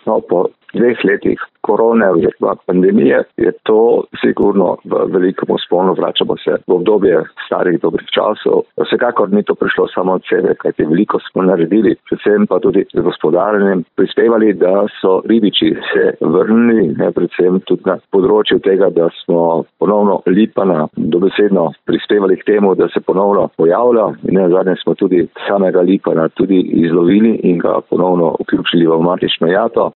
No, po 2 letih korone oziroma pandemije je to sigurno v velikem vzponu, vračamo se v obdobje starih dobrih časov. Vsekakor ni to prišlo samo od sebe, kajti veliko smo naredili, predvsem pa tudi z gospodarjenjem prispevali, da so ribiči se vrnili, predvsem tudi na področju tega, da smo ponovno lipana dobesedno prispevali k temu, da se ponovno pojavlja in nazadnje smo tudi samega lipana tudi izlovili in ga ponovno vključili v matično jato.